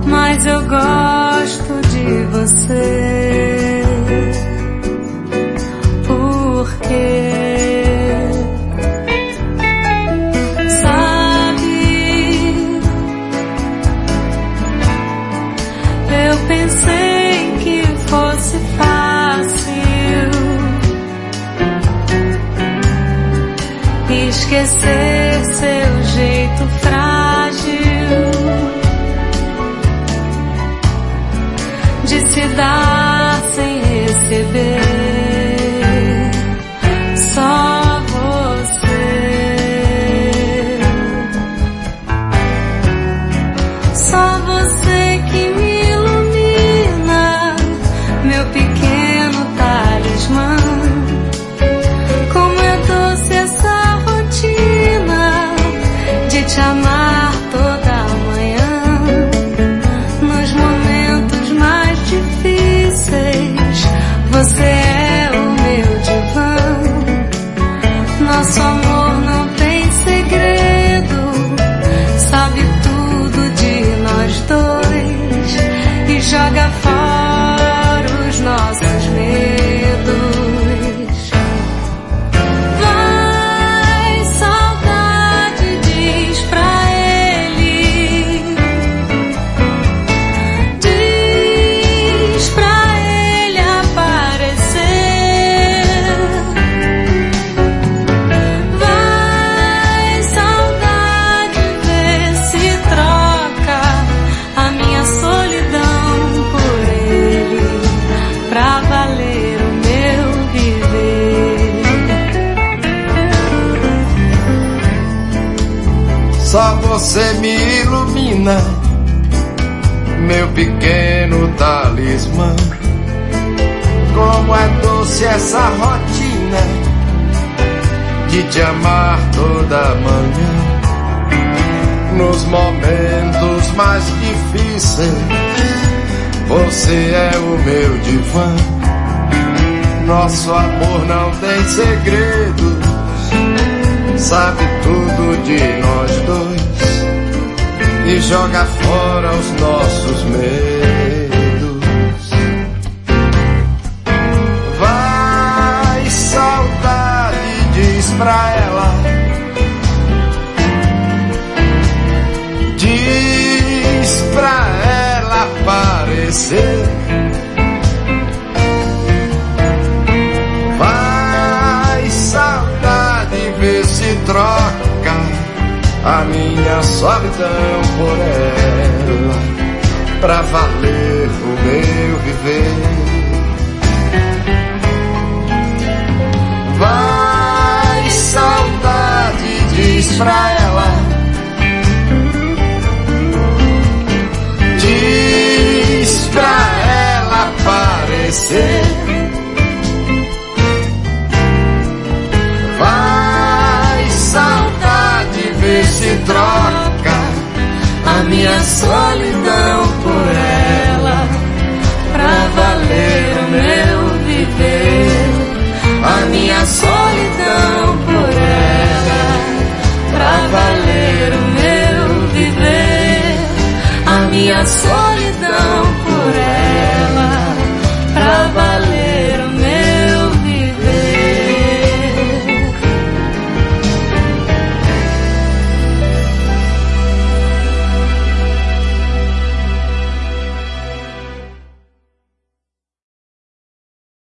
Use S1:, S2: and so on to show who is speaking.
S1: mas eu gosto de você. Por quê? Sabe, eu pensei que fosse fácil esquecer seu jeito frágil de se dar sem receber. Só você que me ilumina, meu pequeno talismã. Como é doce essa rotina de te amar toda manhã. Nos momentos mais difíceis, você é o meu divã. Nosso amor não tem segredo, sabe tudo de nós dois e joga fora os nossos medos. Vai, saudade, diz pra ele, diz pra ele aparecer. Vai, saudade, vê se troca a minha solidão por ele, pra valer o meu viver.
S2: Só você me ilumina, meu pequeno talismã. Como é doce essa rotina de te amar toda manhã. Nos momentos mais difíceis, você é o meu divã. Nosso amor não tem segredos, sabe tudo de nós dois e joga fora os nossos medos. Vai, saudade, diz pra ela, diz pra ela aparecer. Vai, saudade, vê se troca a minha solidão por ela, pra valer o meu viver. Vai, saudade, diz pra ela, diz pra ela aparecer. Vai, saudade, vê se troca a minha solidão por ela, pra valer o meu viver. A minha solidão por ela, pra valer o meu viver. A minha solidão